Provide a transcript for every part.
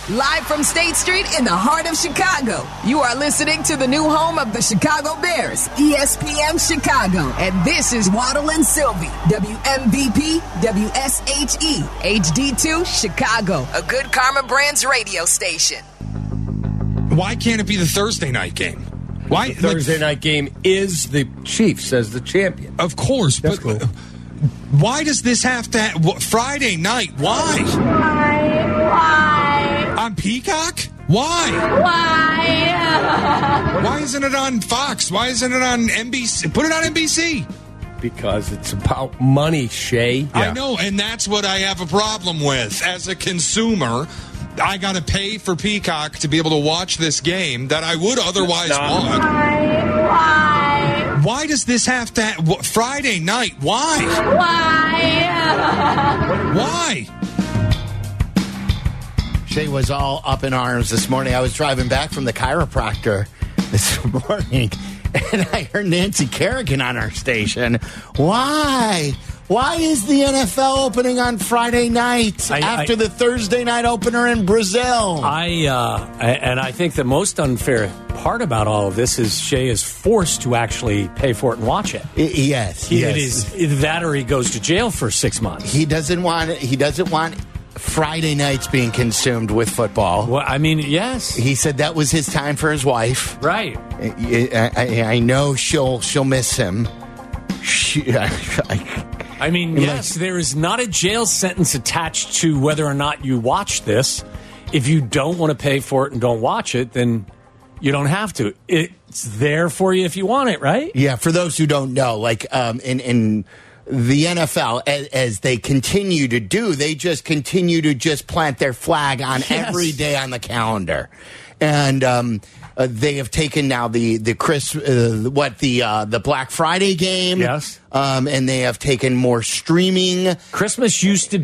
Live from State Street in the heart of Chicago, you are listening to the new home of the Chicago Bears, ESPN Chicago. And this is Waddle and Sylvie, WMVP, WSHE, HD2, Chicago, a Good Karma Brands radio station. Why can't it be the Thursday night game? Why the Thursday night game is the Chiefs as the champion? Of course, That's but cool. Why does this have to Friday night? Why? Why? On Peacock? Why? Why? Why isn't it on Fox? Why isn't it on NBC? Put it on NBC. Because it's about money, Shay. Yeah. I know, and that's what I have a problem with. As a consumer, I got to pay for Peacock to be able to watch this game that I would otherwise want. Why? Why does this have to Friday night? Why? Why? Why? Shay was all up in arms this morning. I was driving back from the chiropractor this morning, and I heard Nancy Kerrigan on our station. Why? Why is the NFL opening on Friday night after the Thursday night opener in Brazil? I think the most unfair part about all of this is Shay is forced to actually pay for it and watch it. Yes. It is that or he goes to jail for 6 months. He doesn't want Friday nights being consumed with football. Well, I mean, yes. He said that was his time for his wife. Right. I know she'll miss him. I mean, yes, there is not a jail sentence attached to whether or not you watch this. If you don't want to pay for it and don't watch it, then you don't have to. It's there for you if you want it, right? Yeah, for those who don't know, like in the NFL, as they continue to do, they just continue to just plant their flag on every day on the calendar. And they have taken now the Black Friday game, yes, and they have taken more streaming. Christmas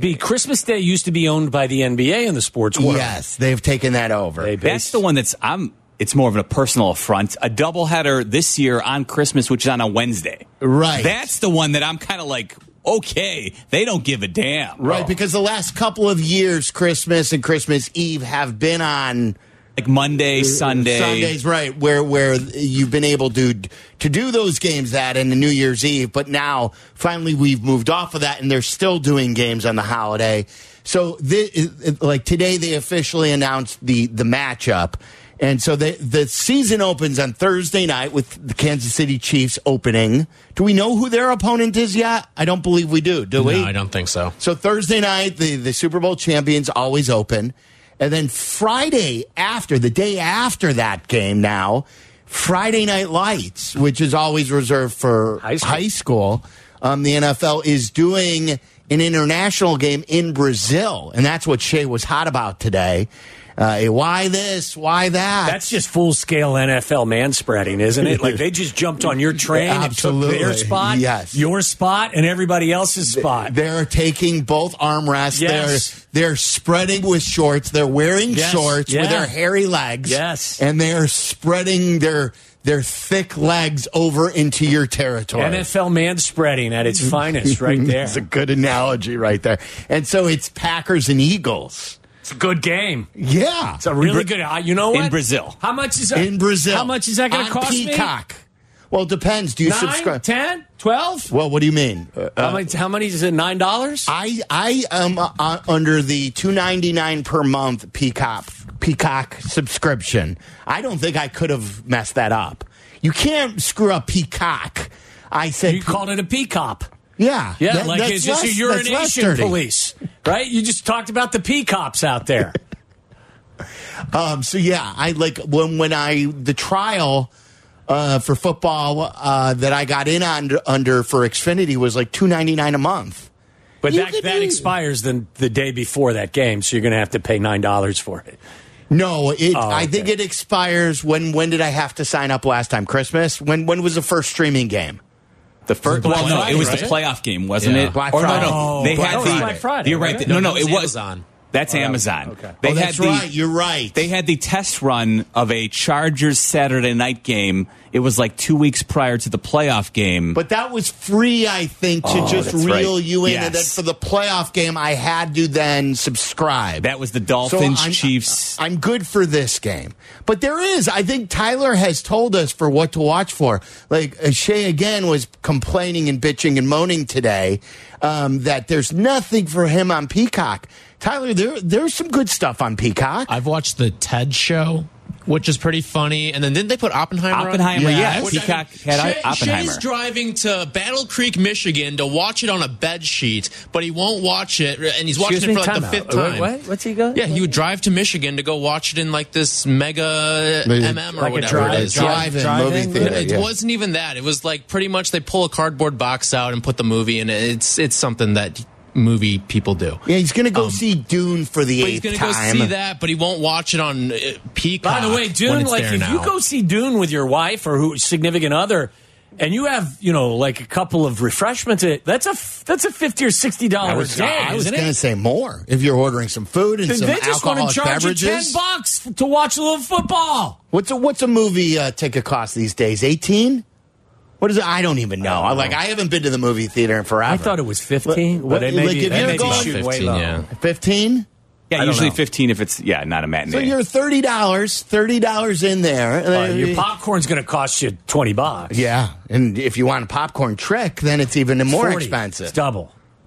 Day used to be owned by the NBA in the sports world. Yes, they've taken that over. That's the one that's it's more of a personal affront. A doubleheader this year on Christmas, which is on a Wednesday. Right. That's the one that I'm kind of like, okay, they don't give a damn. Right, because the last couple of years, Christmas and Christmas Eve have been on like Monday, Sunday. Sundays, right, where you've been able to do those games that and the New Year's Eve, but now finally we've moved off of that and they're still doing games on the holiday. So like today they officially announced the matchup. And so the season opens on Thursday night with the Kansas City Chiefs opening. Do we know who their opponent is yet? I don't believe we do. Do we? No, I don't think so. So Thursday night, the Super Bowl champions always open. And then Friday the day after that game now, Friday Night Lights, which is always reserved for high school. The NFL is doing an international game in Brazil. And that's what Shay was hot about today. Why this? Why that? That's just full-scale NFL manspreading, isn't it? Like they just jumped on your train and took their spot, your spot, and everybody else's spot. They're taking both armrests. Yes. They're spreading with shorts. They're wearing shorts with their hairy legs. Yes. And they're spreading their thick legs over into your territory. NFL manspreading at its finest right there. It's a good analogy right there. And so it's Packers and Eagles. It's a good game. Yeah. It's a really good. You know what? In Brazil. How much is that? In Brazil. How much is that going to cost Peacock. me? Well, it depends. Do you 9, subscribe? 10, 12? Well, what do you mean? How many is it? $9? I am under the $2.99 per month Peacock subscription. I don't think I could have messed that up. You can't screw up Peacock. I said you called it a peacock. Yeah. Yeah, like it's just a urination police, right? You just talked about the peacocks out there. So yeah, I like when the trial for football that I got in under for Xfinity was like $2.99 a month. But that expires the day before that game, so you're going to have to pay $9 for it. No, I think it expires. When did I have to sign up last time? Christmas? When was the first streaming game? The first, Black Friday, it was right? the playoff game, wasn't it? Black Friday. No, they had Black Friday. You're right. No, it was on. That's Amazon. Okay. That's right. You're right. They had the test run of a Chargers Saturday night game. It was like 2 weeks prior to the playoff game. But that was free, I think, to just reel you in. Yes. And then for the playoff game, I had to then subscribe. That was the Dolphins, Chiefs. I'm good for this game. But there is, I think Tyler has told us for what to watch for. Like, Shay again was complaining and bitching and moaning today that there's nothing for him on Peacock. Tyler, there's some good stuff on Peacock. I've watched the TED Show, which is pretty funny. And then didn't they put Oppenheimer on? Yeah. Peacock had Oppenheimer. Shay's driving to Battle Creek, Michigan to watch it on a bed sheet, but he won't watch it, and he's watching it for like the fifth time. What? What's he going? Yeah, he would drive to Michigan to go watch it in like this mega MM or like whatever it is. Drive-in movie theater. It wasn't even that. It was like pretty much they pull a cardboard box out and put the movie in it. It's something that movie people do. Yeah, he's going to go see Dune for the 8th time. He's going to go see that, but he won't watch it on Peacock. By the way, Dune, like if you go see Dune with your wife or significant other, and you have, like a couple of refreshments, that's a $50 or $60 day. I was going to say more if you're ordering some food and some they just want to charge beverages. you $10 to watch a little football. What's a movie ticket cost these days? 18? What is it? I don't even know. I haven't been to the movie theater in forever. I thought it was 15. But if you're going 15, 15? Yeah, usually 15 if it's not a matinee. So you're $30 in there. Your popcorn's going to cost you $20. Yeah, and if you want a popcorn trick, then it's even more 40. expensive. It's double.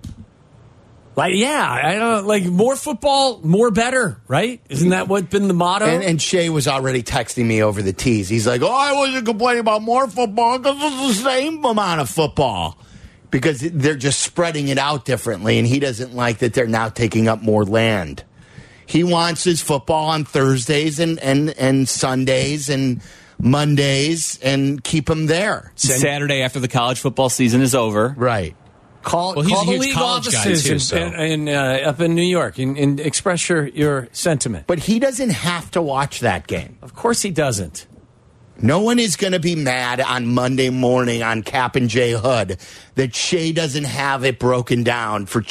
I don't more football, more better, right? Isn't that what's been the motto? And Shay was already texting me over the tees. He's like, I wasn't complaining about more football because it's the same amount of football. Because they're just spreading it out differently, and he doesn't like that they're now taking up more land. He wants his football on Thursdays and Sundays and Mondays and keep him there. Saturday after the college football season is over. Right. Call the league offices up in New York and express your sentiment. But he doesn't have to watch that game. Of course he doesn't. No one is going to be mad on Monday morning on Cap and J Hood that Shay doesn't have it broken down for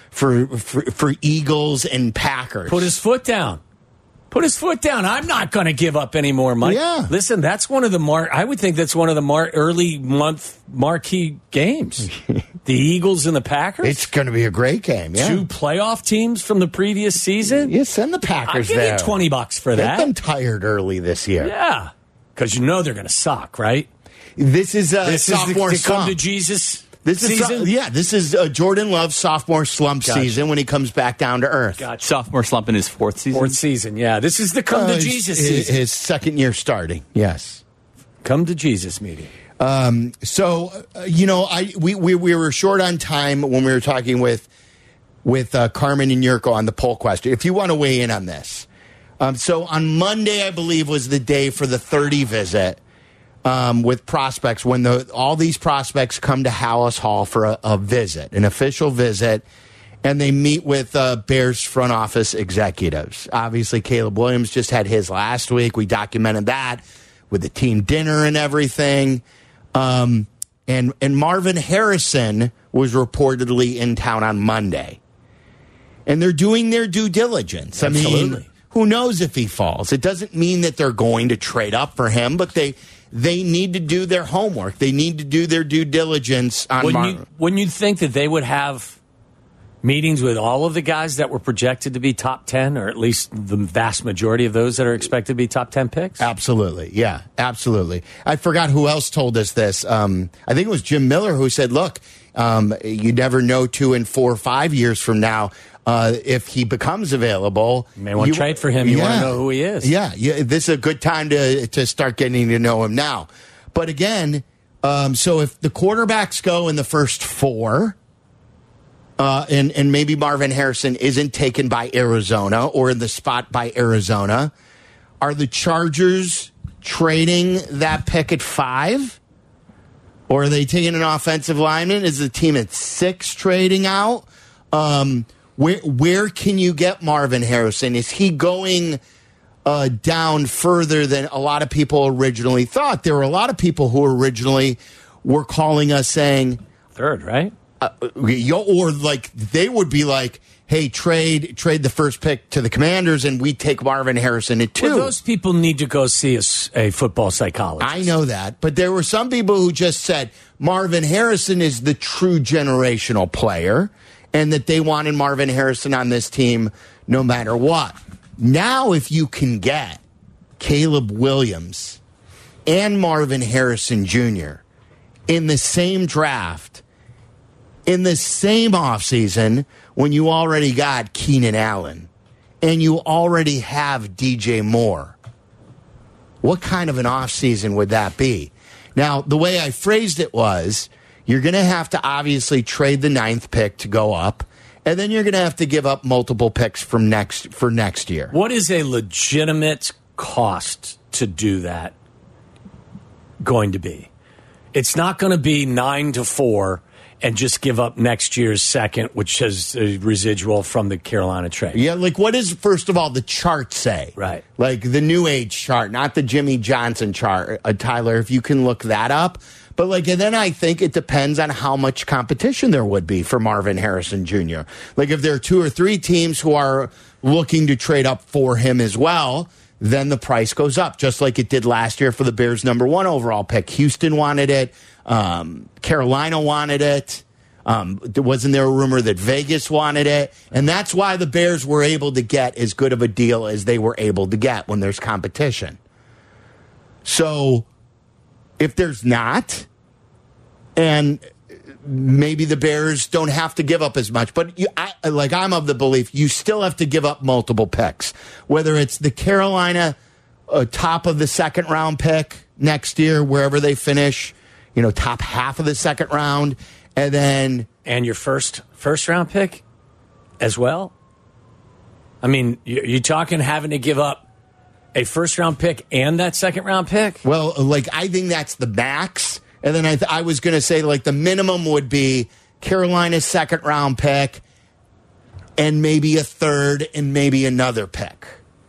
Eagles and Packers. Put his foot down. I'm not going to give up any more money. Yeah. Listen, that's one of the I would think that's one of the early month marquee games. The Eagles and the Packers. It's going to be a great game. Yeah. 2 playoff teams from the previous season. Yeah, send the Packers I'll there. give you $20 for that. Get them tired early this year. Yeah, because they're going to suck, right? This is sophomore is slump. Come to Jesus. This is Jordan Love's sophomore slump season when he comes back down to earth. Gotcha. Sophomore slump in his fourth season. Yeah. This is the come to Jesus season. His second year starting, yes. Come to Jesus meeting. We were short on time when we were talking with Carmen and Yurko on the poll question. If you want to weigh in on this. So on Monday, I believe, was the day for the 30 visit. With prospects, when all these prospects come to Hallis Hall for a visit, an official visit, and they meet with Bears front office executives. Obviously, Caleb Williams just had his last week. We documented that with the team dinner and everything. And Marvin Harrison was reportedly in town on Monday. And they're doing their due diligence. Absolutely. I mean, who knows if he falls? It doesn't mean that they're going to trade up for him, but they need to do their homework. They need to do their due diligence on Marvin. Wouldn't you think that they would have meetings with all of the guys that were projected to be top 10, or at least the vast majority of those that are expected to be top 10 picks? Absolutely. Yeah, absolutely. I forgot who else told us this. I think it was Jim Miller who said, look, you never know 2 and 4 or 5 years from now if he becomes available. You may want to trade for him. You want to know who he is. Yeah, this is a good time to start getting to know him now. But again, so if the quarterbacks go in the first 4, and maybe Marvin Harrison isn't taken by Arizona or in the spot by Arizona, are the Chargers trading that pick at 5? Or are they taking an offensive lineman? Is the team at 6 trading out? Where can you get Marvin Harrison? Is he going down further than a lot of people originally thought? There were a lot of people who originally were calling us saying 3rd, right? Or like they would be like, hey, trade the first pick to the Commanders and we take Marvin Harrison at 2. Well, those people need to go see a football psychologist. I know that, but there were some people who just said Marvin Harrison is the true generational player and that they wanted Marvin Harrison on this team no matter what. Now, if you can get Caleb Williams and Marvin Harrison Jr. in the same draft, in the same offseason, when you already got Keenan Allen and you already have DJ Moore, what kind of an offseason would that be? Now, the way I phrased it was, you're going to have to obviously trade the 9th pick to go up, and then you're going to have to give up multiple picks for next year. What is a legitimate cost to do that going to be? It's not going to be 9-4 and just give up next year's second, which has a residual from the Carolina trade. Yeah, like what does, first of all, the chart say? Right. Like the New Age chart, not the Jimmy Johnson chart, Tyler, if you can look that up. But like, and then I think it depends on how much competition there would be for Marvin Harrison Jr. Like if there are 2 or 3 teams who are looking to trade up for him as well, then the price goes up, just like it did last year for the Bears' #1 overall pick. Houston wanted it. Carolina wanted it. Wasn't there a rumor that Vegas wanted it? And that's why the Bears were able to get as good of a deal as they were able to get when there's competition. So if there's not, and maybe the Bears don't have to give up as much, but I'm of the belief you still have to give up multiple picks, whether it's the Carolina top of the second round pick next year, wherever they finish, top half of the second round, and your first round pick as well. I mean, you're talking having to give up a first round pick and that second round pick? Well, like I think that's the max. And then I was going to say, like, the minimum would be Carolina's second round pick and maybe a third and maybe another pick.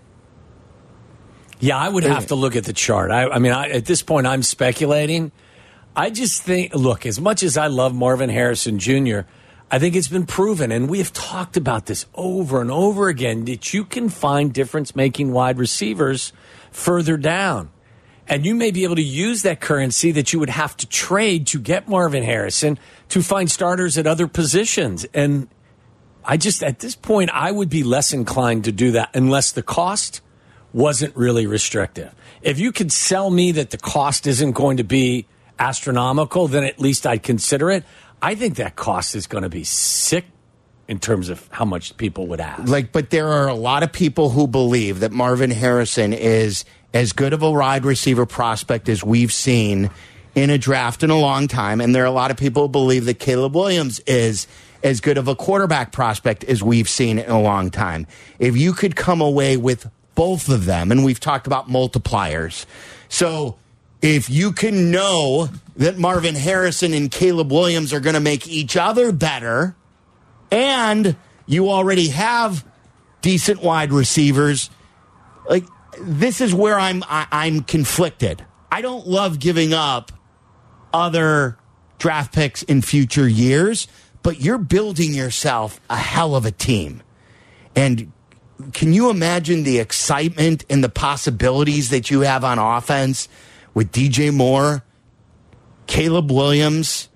Yeah, I would have to look at the chart. I mean, at this point, I'm speculating. I just think, look, as much as I love Marvin Harrison Jr., I think it's been proven, and we have talked about this over and over again, that you can find difference-making wide receivers further down. And you may be able to use that currency that you would have to trade to get Marvin Harrison to find starters at other positions. And I just, at this point, I would be less inclined to do that unless the cost wasn't really restrictive. If you could sell me that the cost isn't going to be astronomical, then at least I'd consider it. I think that cost is going to be sick in terms of how much people would ask. But there are a lot of people who believe that Marvin Harrison is as good of a wide receiver prospect as we've seen in a draft in a long time. And there are a lot of people who believe that Caleb Williams is as good of a quarterback prospect as we've seen in a long time. If you could come away with both of them, and we've talked about multipliers. So if you can know that Marvin Harrison and Caleb Williams are going to make each other better, and you already have decent wide receivers, like, this is where I'm conflicted. I don't love giving up other draft picks in future years, but you're building yourself a hell of a team. And can you imagine the excitement and the possibilities that you have on offense with DJ Moore, Caleb Williams,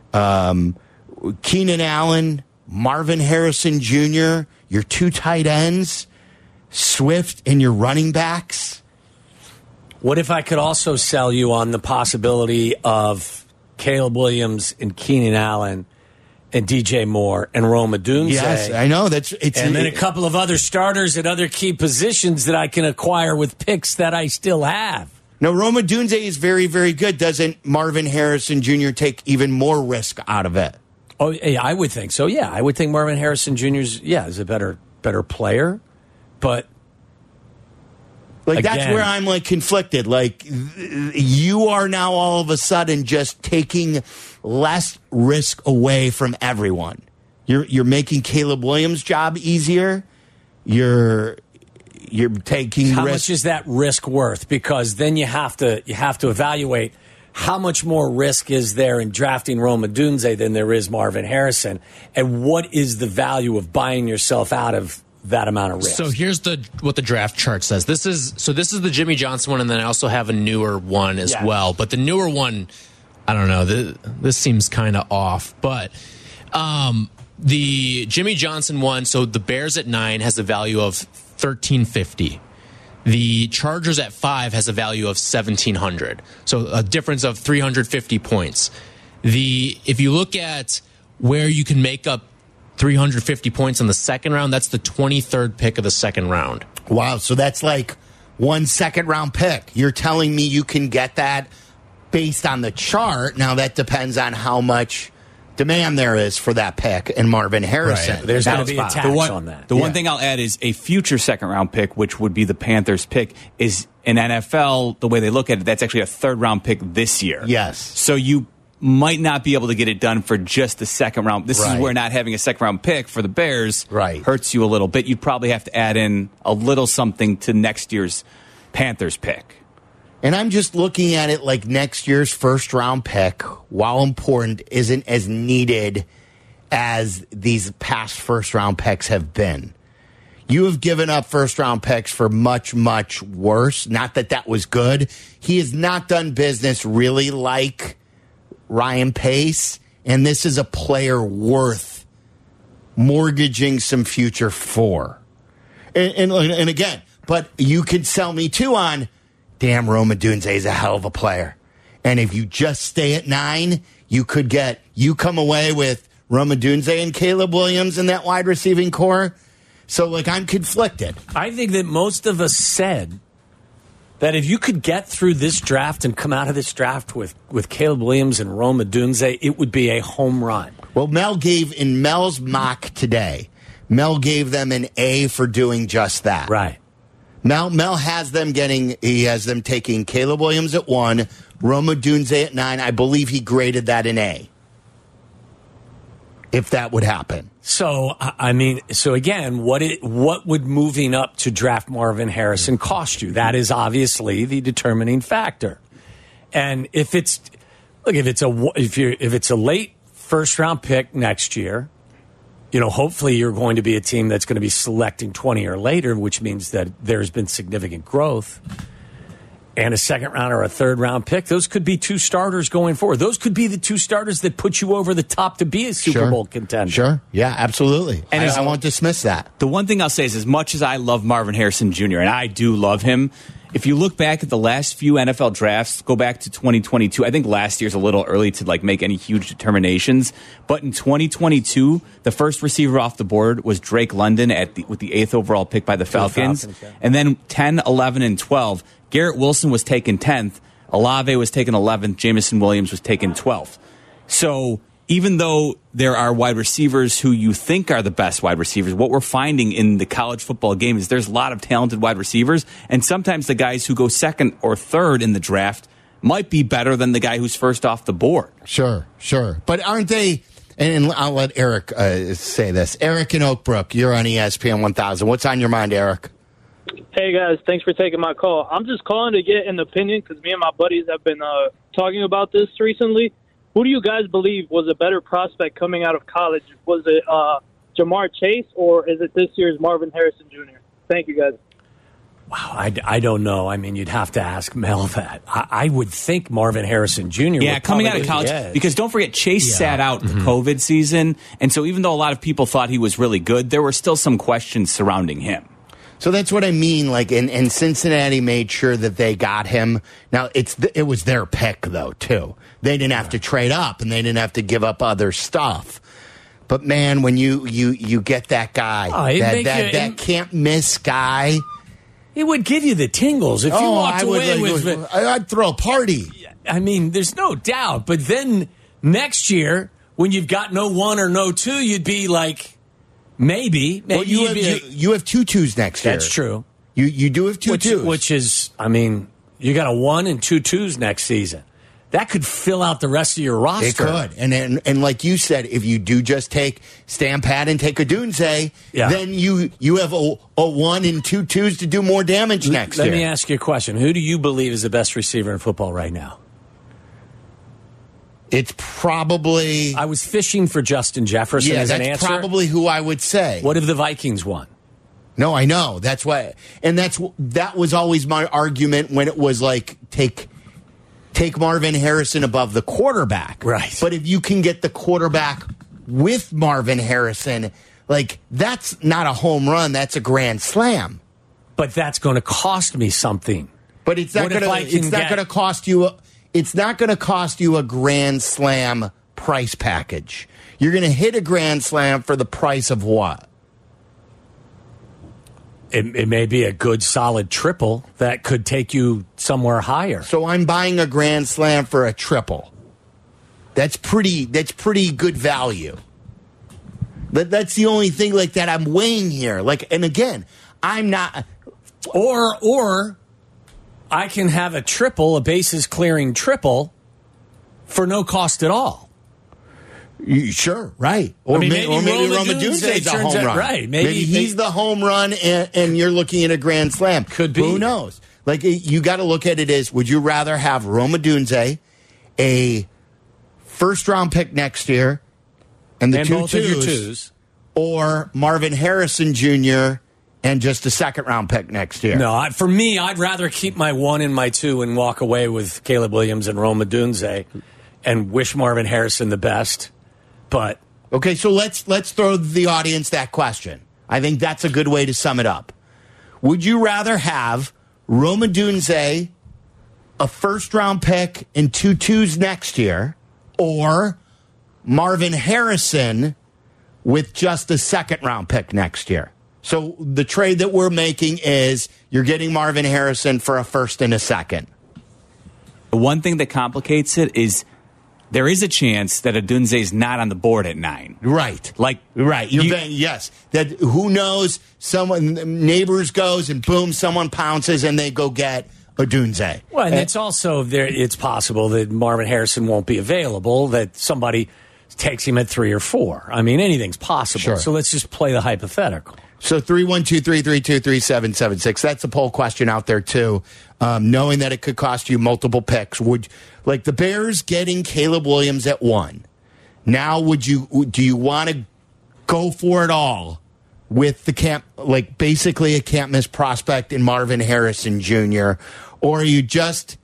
Keenan Allen, Marvin Harrison Jr., your 2 tight ends, Swift, and your running backs? What if I could also sell you on the possibility of Caleb Williams and Keenan Allen and DJ Moore and Rome Odunze? Yes, I know. And then a couple of other starters at other key positions that I can acquire with picks that I still have. No, Rome Odunze is very, very good. Doesn't Marvin Harrison Jr. take even more risk out of it? Oh, yeah, I would think so. Yeah, I would think Marvin Harrison Jr. is a better player. But again, that's where I'm conflicted. You are now all of a sudden just taking less risk away from everyone. You're making Caleb Williams' job easier. You're taking how risk. much is that risk worth? Because then you have to evaluate how much more risk is there in drafting Rome Odunze than there is Marvin Harrison? And what is the value of buying yourself out of that amount of risk? So here's what the draft chart says. This is the Jimmy Johnson one, and then I also have a newer one as well. But the newer one, I don't know. This seems kind of off. But the Jimmy Johnson one, so the Bears at 9 has a value of $1,350. The Chargers at 5 has a value of $1,700. So a difference of 350 points. If you look at where you can make up 350 points in the second round, that's the 23rd pick of the second round. Wow, so that's like 1 second-round pick. You're telling me you can get that based on the chart. Now, that depends on how much demand there is for that pick and Marvin Harrison. Right. There's going to be a tax on that. The one thing I'll add is a future second-round pick, which would be the Panthers' pick, is in NFL, the way they look at it, that's actually a third-round pick this year. Yes. So you might not be able to get it done for just the second round. This is where not having a second-round pick for the Bears hurts you a little bit. You'd probably have to add in a little something to next year's Panthers pick. And I'm just looking at it like next year's first-round pick, while important, isn't as needed as these past first-round picks have been. You have given up first-round picks for much, much worse. Not that was good. He has not done business really like Ryan Pace, and this is a player worth mortgaging some future for. And again, but you could sell me too on, damn, Rome Odunze is a hell of a player. And if you just stay at 9, you come away with Rome Odunze and Caleb Williams in that wide receiving core. So, I'm conflicted. I think that most of us said that if you could get through this draft and come out of this draft with Caleb Williams and Rome Odunze, it would be a home run. Well, Mel gave, in Mel's mock today, Mel gave them an A for doing just that. Right. Mel has them taking Caleb Williams at 1, Rome Odunze at 9. I believe he graded that an A. If that would happen. So, again, what would moving up to draft Marvin Harrison cost you? That is obviously the determining factor. And if it's a late first round pick next year, hopefully you're going to be a team that's going to be selecting 20 or later, which means that there's been significant growth. And a second round or a third round pick, those could be 2 starters going forward. Those could be the 2 starters that put you over the top to be a Super Bowl contender. Sure. Yeah, absolutely. And I won't dismiss that. The one thing I'll say is, as much as I love Marvin Harrison Jr., and I do love him, if you look back at the last few NFL drafts, go back to 2022, I think last year's a little early to make any huge determinations. But in 2022, the first receiver off the board was Drake London with the 8th overall pick by the Falcons. And then 10, 11, and 12, Garrett Wilson was taken 10th, Olave was taken 11th, Jameson Williams was taken 12th. So even though there are wide receivers who you think are the best wide receivers, what we're finding in the college football game is there's a lot of talented wide receivers, and sometimes the guys who go second or third in the draft might be better than the guy who's first off the board. Sure. But aren't they, and I'll let Eric say this. Eric in Oak Brook, you're on ESPN 1000. What's on your mind, Eric? Hey, guys, thanks for taking my call. I'm just calling to get an opinion because me and my buddies have been talking about this recently. Who do you guys believe was a better prospect coming out of college? Was it Jamar Chase, or is it this year's Marvin Harrison Jr.? Thank you, guys. Wow, I don't know. I mean, you'd have to ask Mel that. I would think Marvin Harrison Jr. Yeah, coming out of college. Because don't forget, Chase sat out the COVID season. And so even though a lot of people thought he was really good, there were still some questions surrounding him. So that's what I mean. And Cincinnati made sure that they got him. Now, it was their pick, though, too. They didn't have to trade up, and they didn't have to give up other stuff. But, man, when you get that guy, that can't-miss guy. It would give you the tingles. If you walked away with... I'd throw a party. I mean, there's no doubt. But then next year, when you've got no 1 or no 2, you'd be like... Maybe well, you have 2 2s next year. That's true. You do have 2 2s, which is, I mean, you got a 1 and 2 2s next season. That could fill out the rest of your roster. It could, and like you said, if you do just take Stamp Pat and take Odunze, then you have a 1 and 2 2s to do more damage next year. Let me ask you a question: who do you believe is the best receiver in football right now? It's probably... I was fishing for Justin Jefferson as an answer. That's probably who I would say. What if the Vikings won? No, I know. That's why. And that was always my argument when it was like, take Marvin Harrison above the quarterback. Right. But if you can get the quarterback with Marvin Harrison, like, that's not a home run. That's a grand slam. But that's going to cost me something. But it's not going to cost you. It's not going to cost you a grand slam price package. You're going to hit a grand slam for the price of what? It may be a good, solid triple that could take you somewhere higher. So I'm buying a grand slam for a triple. That's pretty good value. That's the only thing like that I'm weighing here. Like, and again, I'm not. Or I can have a triple, a bases clearing triple, for no cost at all. Sure, right. Or maybe Rome Odunze's a home run. Right. Maybe he's the home run and you're looking at a grand slam. Could be. Who knows? Like, you got to look at it as, would you rather have Rome Odunze, a first-round pick next year, and two twos, or Marvin Harrison Jr., and just a second-round pick next year? No, for me, I'd rather keep my 1 and my 2 and walk away with Caleb Williams and Rome Odunze and wish Marvin Harrison the best. But okay, so let's throw the audience that question. I think that's a good way to sum it up. Would you rather have Rome Odunze, a first-round pick, and 2 twos next year, or Marvin Harrison with just a second-round pick next year? So the trade that we're making is you're getting Marvin Harrison for a first and a second. The one thing that complicates it is there is a chance that Odunze's not on the board at 9. Right. Right. Yes. That who knows, neighbors goes and boom, someone pounces and they go get Odunze. Well, and it's also it's possible that Marvin Harrison won't be available, that somebody takes him at 3 or 4. I mean, anything's possible. Sure. So let's just play the hypothetical. So 312-332-3776. That's a poll question out there, too. Knowing that it could cost you multiple picks. Like the Bears getting Caleb Williams at 1. Now, do you want to go for it all with the basically a can't miss prospect in Marvin Harrison Jr., or are you just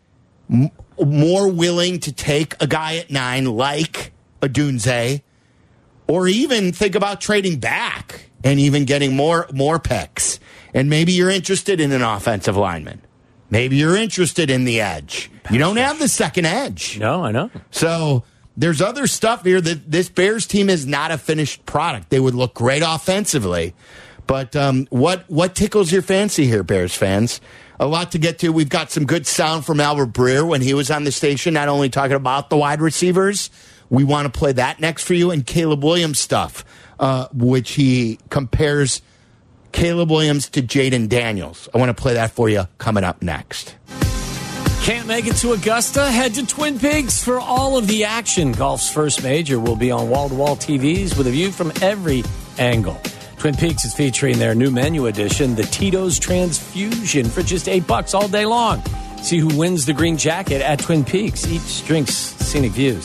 more willing to take a guy at 9 like Odunze, or even think about trading back and even getting more picks? And maybe you're interested in an offensive lineman. Maybe you're interested in the edge. You don't have the second edge. No, I know. So there's other stuff here that this Bears team is not a finished product. They would look great offensively. But what tickles your fancy here, Bears fans? A lot to get to. We've got some good sound from Albert Breer when he was on the station, not only talking about the wide receivers. We want to play that next for you, and Caleb Williams stuff, which he compares Caleb Williams to Jaden Daniels. I want to play that for you coming up next. Can't make it to Augusta? Head to Twin Peaks for all of the action. Golf's first major will be on wall-to-wall TVs with a view from every angle. Twin Peaks is featuring their new menu edition, the Tito's Transfusion, for just $8 all day long. See who wins the green jacket at Twin Peaks. Each drink's scenic views.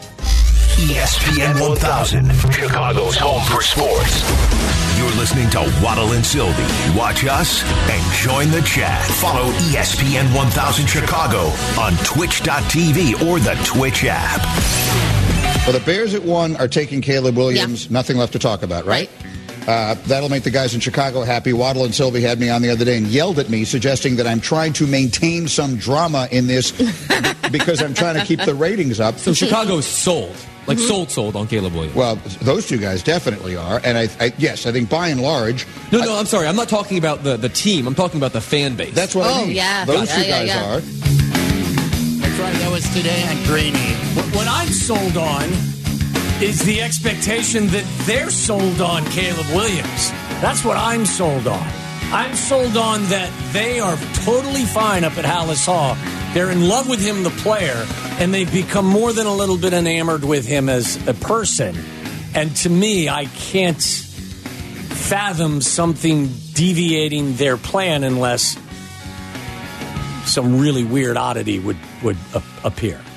ESPN 1000, Chicago's home for sports. You're listening to Waddle and Sylvie. Watch us and join the chat. Follow ESPN 1000 Chicago on twitch.tv or the Twitch app. Well, the Bears at 1 are taking Caleb Williams. Yeah. Nothing left to talk about, right? That'll make the guys in Chicago happy. Waddle and Sylvie had me on the other day and yelled at me, suggesting that I'm trying to maintain some drama in this because I'm trying to keep the ratings up. So Chicago's sold. Like sold on Caleb Williams. Well, those two guys definitely are. And I think by and large... No, I'm sorry. I'm not talking about the team. I'm talking about the fan base. That's what I mean. Yeah. Those two guys are. That's right. That was today on Greeny. What I'm sold on is the expectation that they're sold on Caleb Williams. That's what I'm sold on. I'm sold on that they are totally fine up at Hallis Hall. They're in love with him, the player, and they've become more than a little bit enamored with him as a person. And to me, I can't fathom something deviating their plan unless some really weird oddity would appear.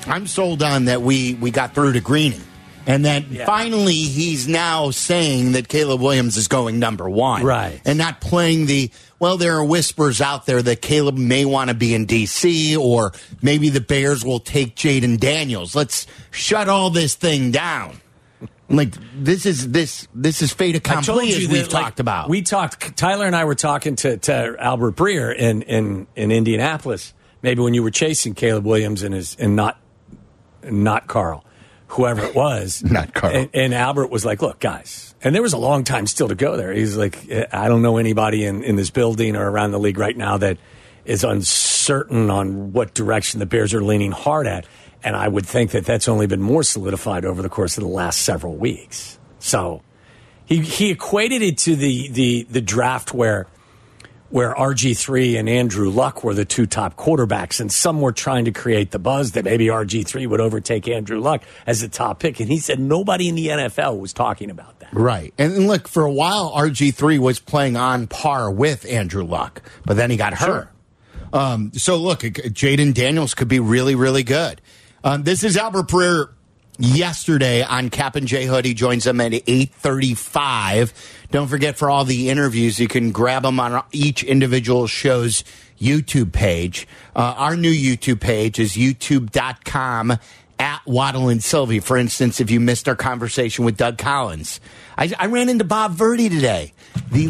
I'm sold on that we got through to Greeny. And then finally he's now saying that Caleb Williams is going number one. Right. And not playing there are whispers out there that Caleb may want to be in D.C. or maybe the Bears will take Jaden Daniels. Let's shut all this thing down. Like, this is fait accompli, as we've talked about. Tyler and I were talking to Albert Breer in Indianapolis, maybe when you were chasing Caleb Williams and not Carl. Whoever it was. Not Carl. And Albert was like, look, guys. And there was a long time still to go there. He's like, I don't know anybody in this building or around the league right now that is uncertain on what direction the Bears are leaning hard at. And I would think that that's only been more solidified over the course of the last several weeks. So he equated it to the draft where RG3 and Andrew Luck were the two top quarterbacks, and some were trying to create the buzz that maybe RG3 would overtake Andrew Luck as the top pick. And he said nobody in the NFL was talking about that. Right. And look, for a while, RG3 was playing on par with Andrew Luck, but then he got hurt. So look, Jaden Daniels could be really, really good. This is Albert Breer yesterday on Cap and J Hood. He joins them at 8:35. Don't forget, for all the interviews, you can grab them on each individual show's YouTube page. Our new YouTube page is youtube.com at Waddle and Sylvie. For instance, if you missed our conversation with Doug Collins, I ran into Bob Verdi today, the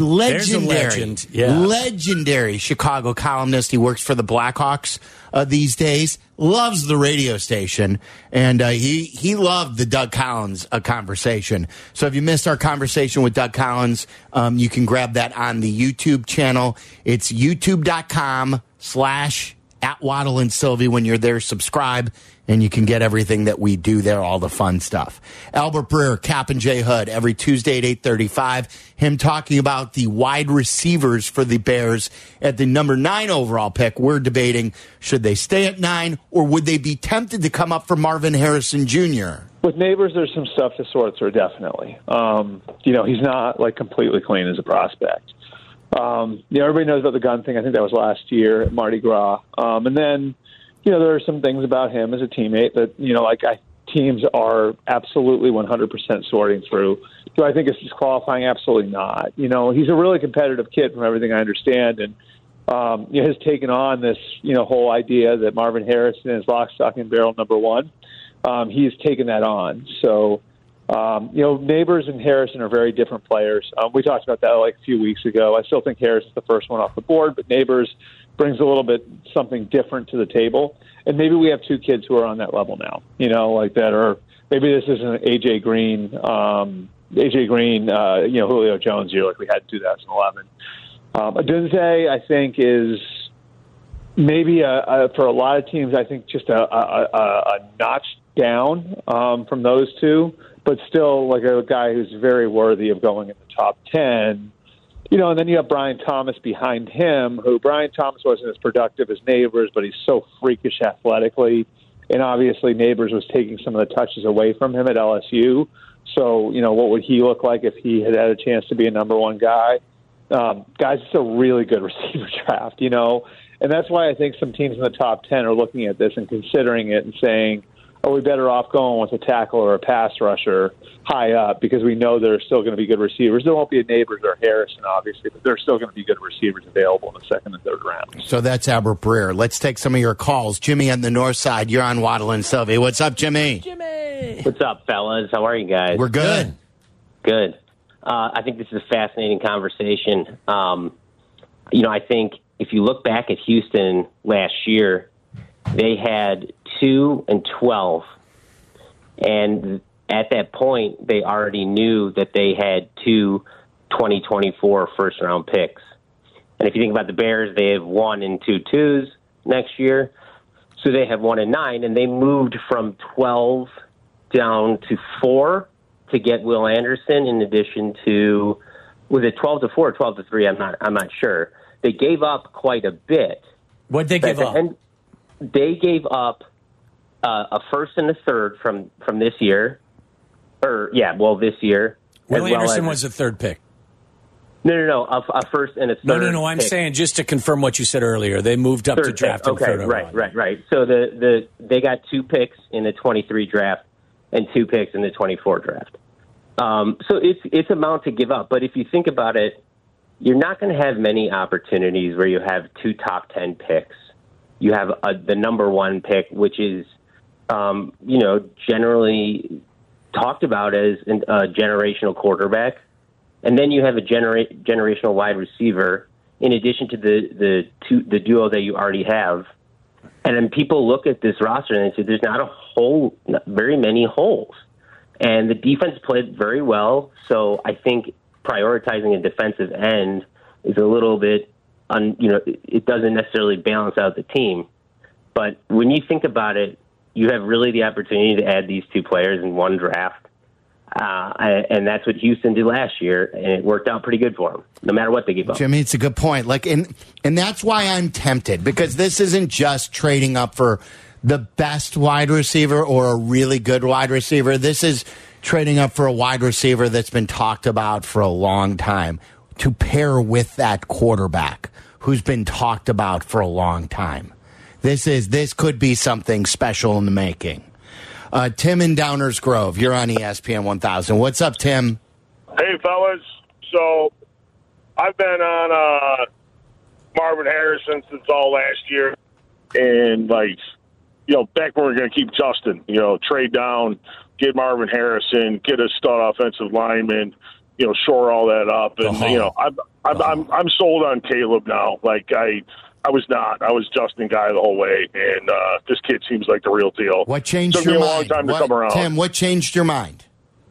legendary Chicago columnist. He works for the Blackhawks these days, loves the radio station, and he loved the Doug Collins conversation. So if you missed our conversation with Doug Collins, you can grab that on the YouTube channel. It's youtube.com/@Waddle and Sylvie. When you're there, subscribe, and you can get everything that we do there, all the fun stuff. Albert Breer, Cap and J Hood, every Tuesday at 8:35. Him talking about the wide receivers for the Bears at the number 9 overall pick. We're debating, should they stay at 9, or would they be tempted to come up for Marvin Harrison Jr.? With Neighbors, there's some stuff to sort through, definitely. He's not completely clean as a prospect. Everybody knows about the gun thing. I think that was last year at Mardi Gras. And then, there are some things about him as a teammate that, teams are absolutely 100% sorting through. Do I think it's disqualifying? Absolutely not. He's a really competitive kid from everything I understand. And, has taken on this, whole idea that Marvin Harrison is lock, stock, and barrel number 1. He's taken that on. So, Neighbors and Harrison are very different players. We talked about that a few weeks ago. I still think Harrison's the first one off the board, but Neighbors brings a little bit something different to the table. And maybe we have two kids who are on that level now, that are, maybe this isn't AJ Green, Julio Jones year like we had in 2011. Odunze, I think, is maybe for a lot of teams, I think just a notch down from those two, but still a guy who's very worthy of going in the top 10. And then you have Brian Thomas behind him, who Brian Thomas wasn't as productive as Neighbors, but he's so freakish athletically. And obviously Neighbors was taking some of the touches away from him at LSU. So, what would he look like if he had a chance to be a number 1 guy? Guys, it's a really good receiver draft, And that's why I think some teams in the top 10 are looking at this and considering it and saying, are we better off going with a tackle or a pass rusher high up, because we know there are still going to be good receivers. There won't be a Neighbors or Harrison, obviously, but there's still going to be good receivers available in the second and third round. So that's Albert Breer. Let's take some of your calls. Jimmy on the north side. You're on Waddle and Sylvie. What's up, Jimmy? What's up, fellas? How are you guys? We're good. Good. I think this is a fascinating conversation. I think if you look back at Houston last year, they had 2-12, and at that point, they already knew that they had 2 2024 first-round picks. And if you think about the Bears, they have 1 and 2 twos next year, so they have 1 and 9, and they moved from 12 down to 4 to get Will Anderson. In addition to, was it 12 to 4 or 12 to 3? I'm not sure. They gave up quite a bit. What'd they give up? They gave up a first and a third from this year. This year. Will Anderson was the third pick. No. A first and a third. No. I'm pick. saying just to confirm what you said earlier. They moved up to draft him third overall. Right. So they got 2 picks in the 23 draft and 2 picks in the 24 draft. So it's amount to give up. But if you think about it, you're not going to have many opportunities where you have 2 top 10 picks. You have the number 1 pick, which is, generally talked about as a generational quarterback. And then you have a generational wide receiver in addition to the duo that you already have. And then people look at this roster and they say there's not very many holes. And the defense played very well. So I think prioritizing a defensive end is a little bit, it doesn't necessarily balance out the team. But when you think about it, you have really the opportunity to add these 2 players in one draft. And that's what Houston did last year, and it worked out pretty good for them, no matter what they gave up. Jimmy, it's a good point. And that's why I'm tempted, because this isn't just trading up for the best wide receiver or a really good wide receiver. This is trading up for a wide receiver that's been talked about for a long time to pair with that quarterback who's been talked about for a long time. This could be something special in the making. Tim in Downers Grove, you're on ESPN 1000. What's up, Tim? Hey, fellas. So I've been on Marvin Harrison since all last year. And, back when we were going to keep Justin, trade down, get Marvin Harrison, get a stud offensive lineman, shore all that up. And, I'm sold on Caleb now. I was not. I was Justin guy the whole way, and this kid seems like the real deal. What changed Took your me a mind? long time to come around. Tim, what changed your mind?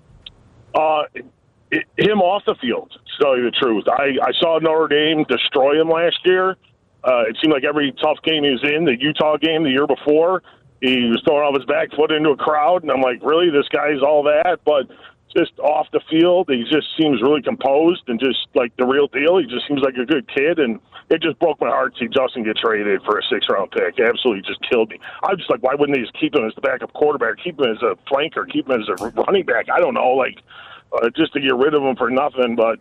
Him off the field, to tell you the truth. I saw Notre Dame destroy him last year. It seemed like every tough game he was in, the Utah game the year before, he was throwing off his back foot into a crowd, and I'm like, really? This guy's all that? But just off the field, he just seems really composed and just like the real deal. He just seems like a good kid, and it just broke my heart to see Justin get traded for a 6th-round pick. It absolutely just killed me. I was just like, why wouldn't they just keep him as the backup quarterback, keep him as a flanker, keep him as a running back? I don't know, just to get rid of him for nothing. But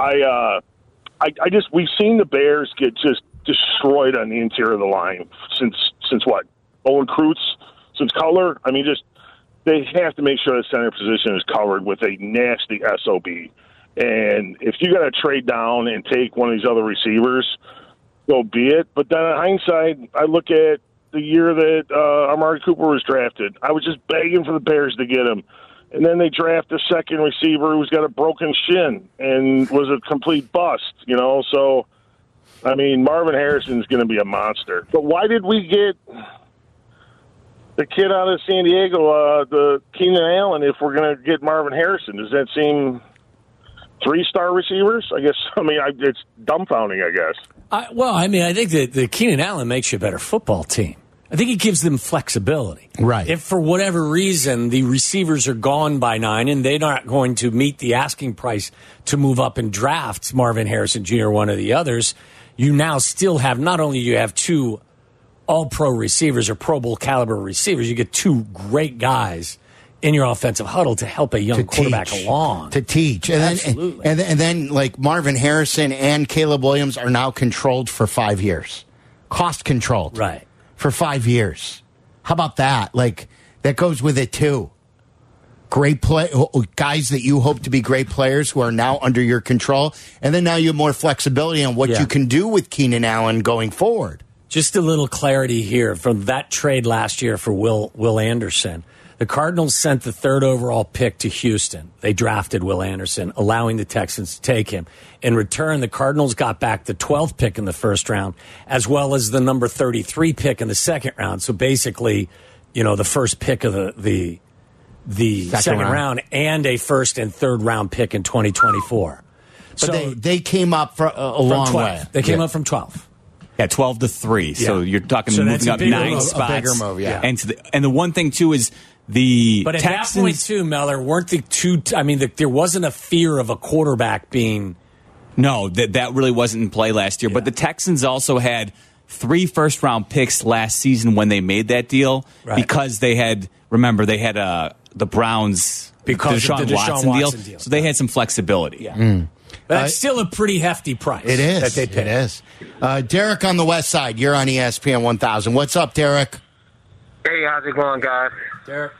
we've seen the Bears get just destroyed on the interior of the line since what? Owen Kreutz, since Cutler? I mean, they have to make sure the center position is covered with a nasty SOB. And if you got to trade down and take one of these other receivers, so be it. But then in hindsight, I look at the year that Amari Cooper was drafted. I was just begging for the Bears to get him. And then they draft a second receiver who's got a broken shin and was a complete bust, So, I mean, Marvin Harrison's going to be a monster. But why did we get the kid out of San Diego, the Keenan Allen, if we're going to get Marvin Harrison? Does that seem 3-star receivers? I guess, it's dumbfounding, I guess. I think that the Keenan Allen makes you a better football team. I think he gives them flexibility. Right. If for whatever reason the receivers are gone by 9 and they're not going to meet the asking price to move up and draft Marvin Harrison Jr., one of the others, you now still have, not only do you have 2 all-pro receivers or Pro Bowl caliber receivers, you get 2 great guys in your offensive huddle to help a young quarterback along. To teach. And Absolutely. Then Marvin Harrison and Caleb Williams are now controlled for 5 years. Cost controlled. Right. For 5 years. How about that? That goes with it, too. Great guys that you hope to be great players who are now under your control. And then now you have more flexibility on what you can do with Keenan Allen going forward. Just a little clarity here from that trade last year for Will Anderson. The Cardinals sent the 3rd overall pick to Houston. They drafted Will Anderson, allowing the Texans to take him. In return, the Cardinals got back the 12th pick in the 1st round, as well as the number 33 pick in the 2nd round. So basically, the first pick of the second round and a 1st and 3rd round pick in 2024. But so they came up for a long way. They came up from 12. Yeah, 12-3. Yeah. So you're talking moving up 9 spots. A bigger move, yeah. And the one thing, too, is the But at Texans, that point, too, Meller, weren't the 2... there wasn't a fear of a quarterback being... No, that really wasn't in play last year. Yeah. But the Texans also had 3 first-round picks last season when they made that deal because they had... Remember, they had the Browns... Because Deshaun of the Deshaun Watson deal. So they had some flexibility. Yeah. That's still a pretty hefty price. It is. That they pay. It is. Derek on the West Side, you're on ESPN 1000. What's up, Derek? Hey, how's it going, guys? Derek.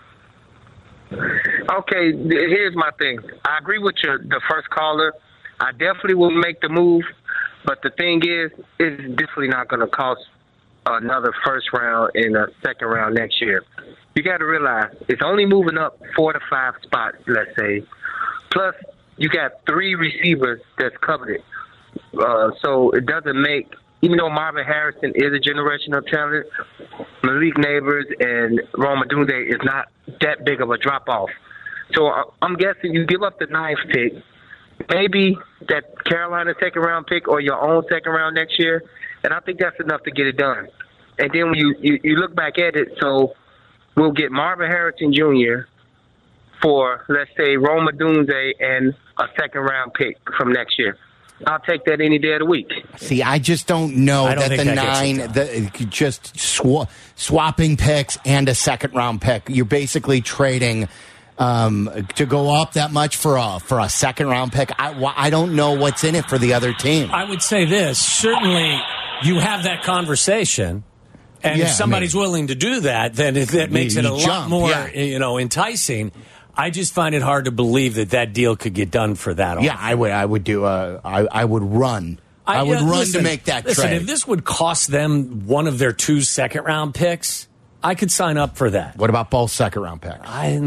Okay, here's my thing. I agree with the first caller. I definitely will make the move, but the thing is, it's definitely not going to cost another first round and a second round next year. You got to realize it's only moving up 4 to 5 spots, let's say. Plus, you got 3 receivers that's coveted. So it doesn't make, even though Marvin Harrison is a generational talent, Malik Neighbors and Rome Odunze is not that big of a drop-off. So I'm guessing you give up the 9th pick, maybe that Carolina second-round pick or your own second round next year, and I think that's enough to get it done. And then when you look back at it, so we'll get Marvin Harrison Jr. for, let's say, Rome Odunze and a second-round pick from next year. I'll take that any day of the week. See, I just don't know that the 9, just swapping picks and a second-round pick. You're basically trading to go up that much for a second-round pick. I don't know what's in it for the other team. I would say this. Certainly, you have that conversation. And if somebody's willing to do that, then that makes it a lot more, enticing. I just find it hard to believe that deal could get done for that. Yeah, I would run. I would run to make that trade. If this would cost them one of their 2 second-round picks, I could sign up for that. What about both second-round picks?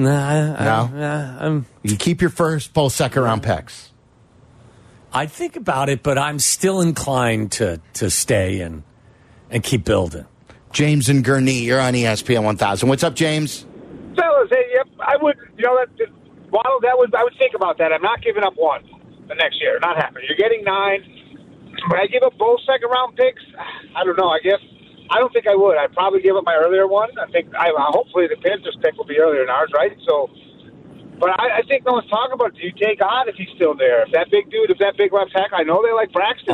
No. You keep your first, both second-round picks. I think about it, but I'm still inclined to stay and keep building. James and Gurnee, you're on ESPN 1000. What's up, James? Fellas, hey, yep, I would, I would think about that. I'm not giving up 1 the next year. Not happening. You're getting 9. Would I give up both second-round picks? I don't know. I don't think I would. I'd probably give up my earlier one. Hopefully the Panthers pick will be earlier than ours, right? So, but I think no one's talking about, do you take Ott if he's still there? If that big left tackle, I know they like Braxton,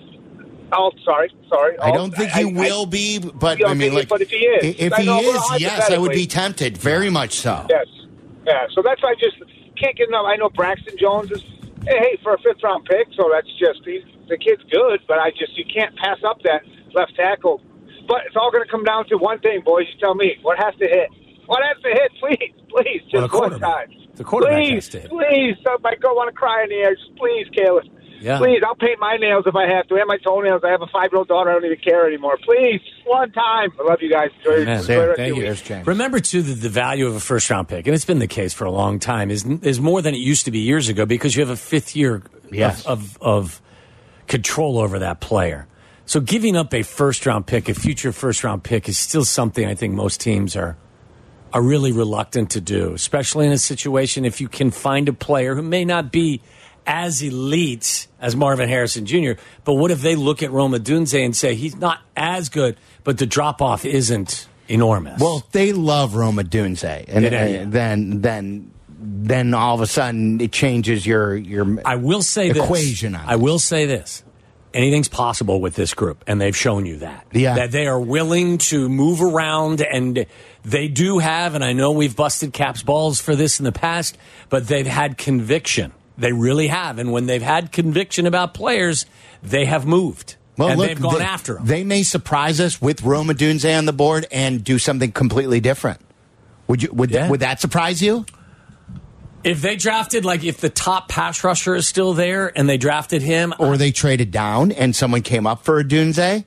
sorry. I don't think he will be, but but if he is, yes, I would be tempted, very much so. Yes, yeah. So that's why I just can't get enough. I know Braxton Jones is for a 5th round pick, so that's just the kid's good, but you can't pass up that left tackle. But it's all going to come down to one thing, boys. You tell me what has to hit. What has to hit? Please, just one time. The quarterback has to hit. Please. I don't want to cry in the air. Just please, Caleb. Yeah. Please, I'll paint my nails if I have to, and my toenails. I have a 5-year-old daughter. I don't even care anymore. Please, one time. I love you guys. Thank you. There's James. Remember, too, that the value of a first-round pick, and it's been the case for a long time, is more than it used to be years ago because you have a 5th year of control over that player. So giving up a first-round pick, a future first-round pick, is still something I think most teams are really reluctant to do, especially in a situation if you can find a player who may not be as elite as Marvin Harrison Jr., but what if they look at Rome Odunze and say he's not as good, but the drop-off isn't enormous? Well, they love Rome Odunze, and then all of a sudden it changes your I will say equation. I will say this. Anything's possible with this group, and they've shown you that. Yeah. That they are willing to move around, and they do have, and I know we've busted Cap's balls for this in the past, but they've had conviction. They really have. And when they've had conviction about players, they have moved. And they've gone after them. They may surprise us with Rome Odunze on the board and do something completely different. Would that surprise you? If they drafted, if the top pass rusher is still there and they drafted him. Or they traded down and someone came up for Odunze?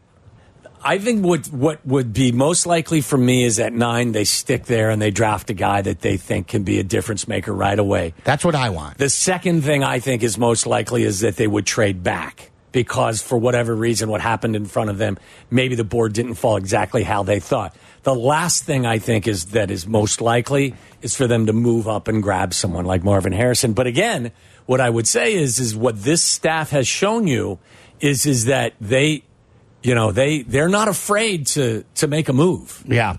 I think what would be most likely for me is at 9, they stick there and they draft a guy that they think can be a difference maker right away. That's what I want. The second thing I think is most likely is that they would trade back because for whatever reason, what happened in front of them, maybe the board didn't fall exactly how they thought. The last thing I think is most likely is for them to move up and grab someone like Marvin Harrison. But again, what I would say is what this staff has shown you is that they're not afraid to make a move. Yeah.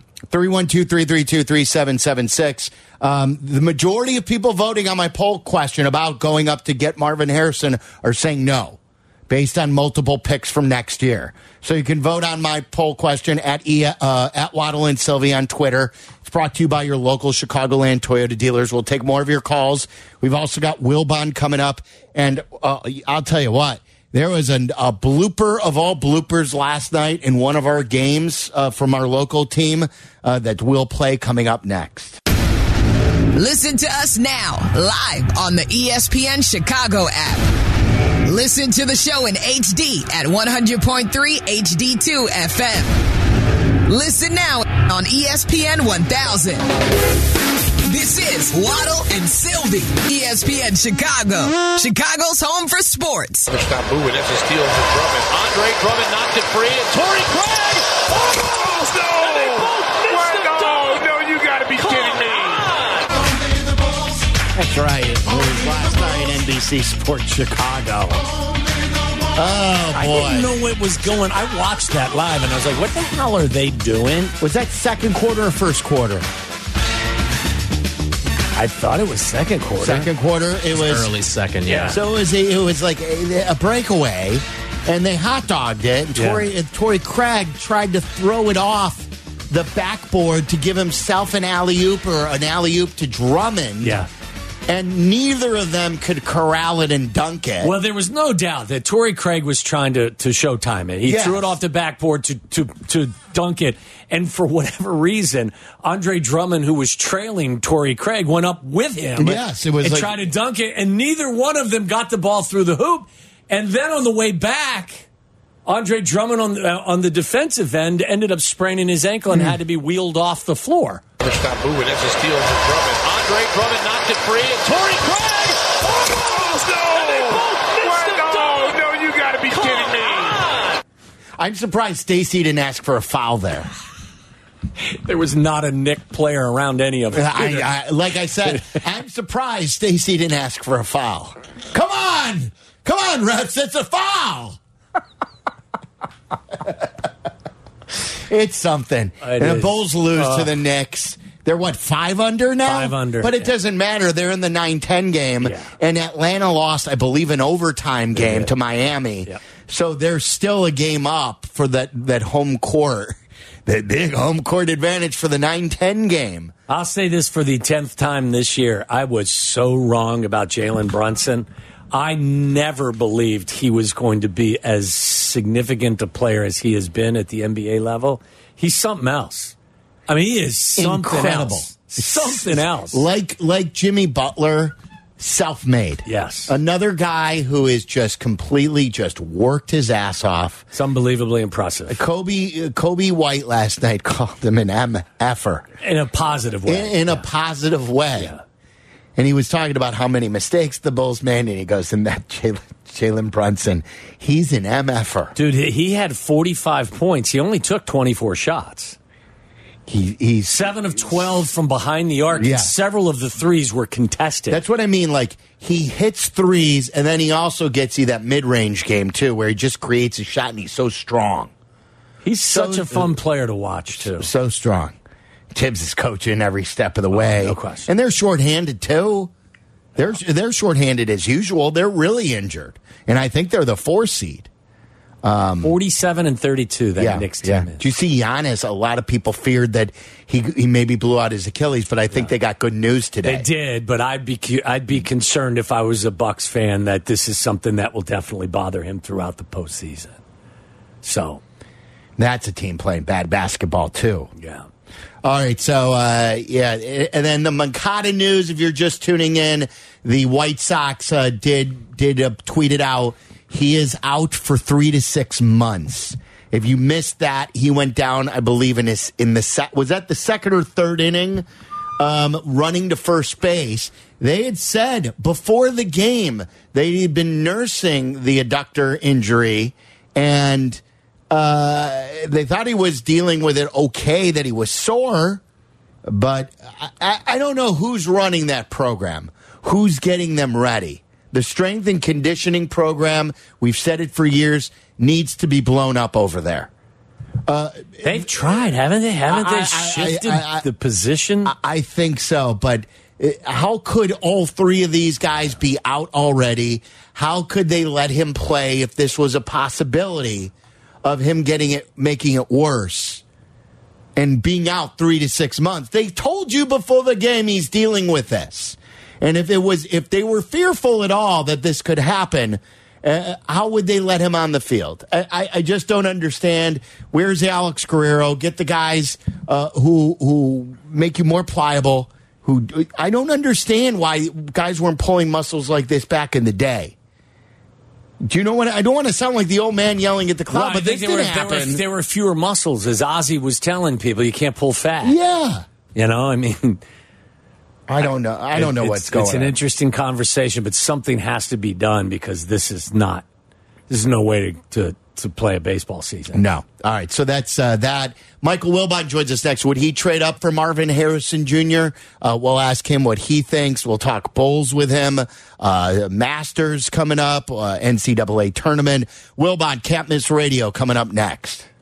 312-332-3776. The majority of people voting on my poll question about going up to get Marvin Harrison are saying no. based on multiple picks from next year. So you can vote on my poll question at Waddle and Sylvie on Twitter. It's brought to you by your local Chicagoland Toyota dealers. We'll take more of your calls. We've also got Wilbon coming up. And I'll tell you what, there was a blooper of all bloopers last night in one of our games from our local team that we'll play coming up next. Listen to us now, live on the ESPN Chicago app. Listen to the show in HD at 100.3 HD2 FM. Listen now on ESPN 1000. This is Waddle and Sylvie, ESPN Chicago, Chicago's home for sports. Stop moving. That's a steal for Drummond. Andre Drummond knocked it free, and Torrey Craig. Oh, no! And they both missed the dunk. No, you got to be kidding me. That's right. It was last night, NBC Sports Chicago. Oh, boy. I didn't know what was going. I watched that live, and I was like, what the hell are they doing? Was that second quarter or first quarter? I thought it was second quarter. Second quarter. It was early second, yeah. So it was like a breakaway, and they hot dogged it. And Torrey Craig tried to throw it off the backboard to give himself an alley-oop or an alley-oop to Drummond. Yeah. And neither of them could corral it and dunk it. Well, there was no doubt that Torrey Craig was trying to showtime it. He threw it off the backboard to dunk it. And for whatever reason, Andre Drummond, who was trailing Torrey Craig, went up with him. Yes, it was and tried to dunk it. And neither one of them got the ball through the hoop. And then on the way back, Andre Drummond on the defensive end ended up spraining his ankle and had to be wheeled off the floor. Stop moving. That's a steal for Drummond. Andre Drummond knocked it free, and Torrey Craig. Oh, no! And they both missed the dunk. No, you got to be kidding me. I'm surprised Stacey didn't ask for a foul there. There was not a Knick player around any of them. Like I said, I'm surprised Stacey didn't ask for a foul. Come on, refs, it's a foul. It's something. And the Bulls lose to the Knicks. They're, 5 under now? 5 under. But it doesn't matter. They're in the 9-10 game. Yeah. And Atlanta lost, I believe, an overtime game to Miami. Yeah. So they're still a game up for that home court. That big home court advantage for the 9-10 game. I'll say this for the 10th time this year. I was so wrong about Jalen Brunson. I never believed he was going to be as significant a player as he has been at the NBA level. He's something else. I mean, he is something incredible. Else. Something else. Like Jimmy Butler, self-made. Yes. Another guy who is just completely worked his ass off. It's unbelievably impressive. Kobe White last night called him an MFer. In a positive way. In a positive way. Yeah. And he was talking about how many mistakes the Bulls made, and he goes, and that Jalen Brunson, he's an MFer. Dude, he had 45 points. He only took 24 shots. He's 7 of 12 from behind the arc. Yeah. And several of the threes were contested. That's what I mean. Like, he hits threes, and then he also gets you that mid-range game, too, where he just creates a shot, and he's so strong. He's such a fun player to watch, too. So strong. Tibbs is coaching every step of the way. No question. And they're shorthanded, too. They're shorthanded as usual. They're really injured. And I think they're the 4 seed. 47 and 32, that Knicks team is. Do you see Giannis? A lot of people feared that he maybe blew out his Achilles, but I think they got good news today. They did, but I'd be concerned if I was a Bucks fan that this is something that will definitely bother him throughout the postseason. So. That's a team playing bad basketball, too. Yeah. All right, so, and then the Moncada news, if you're just tuning in, the White Sox did tweet it out. He is out for 3 to 6 months. If you missed that, he went down, I believe, was that the second or third inning, running to first base. They had said before the game they had been nursing the adductor injury, and they thought he was dealing with it okay, that he was sore, but I don't know who's running that program, who's getting them ready. The strength and conditioning program, we've said it for years, needs to be blown up over there. They've tried, haven't they? Haven't they shifted the position? I think so, but How could all three of these guys be out already? How could they let him play if this was a possibility of him making it worse and being out 3 to 6 months? They told you before the game he's dealing with this. And if they were fearful at all that this could happen, how would they let him on the field? I just don't understand. Where's Alex Guerrero? Get the guys who make you more pliable. I don't understand why guys weren't pulling muscles like this back in the day. Do you know what? I don't want to sound like the old man yelling at the cloud, but this didn't happen. There were fewer muscles, as Ozzy was telling people. You can't pull fat. Yeah. You know, I mean, I don't know. I don't know what's going on. It's an interesting conversation, but something has to be done because this is no way to play a baseball season. No. All right. So that's that. Michael Wilbon joins us next. Would he trade up for Marvin Harrison Jr.? We'll ask him what he thinks. We'll talk Bulls with him. Masters coming up. NCAA tournament. Wilbon, Can't Miss Radio coming up next.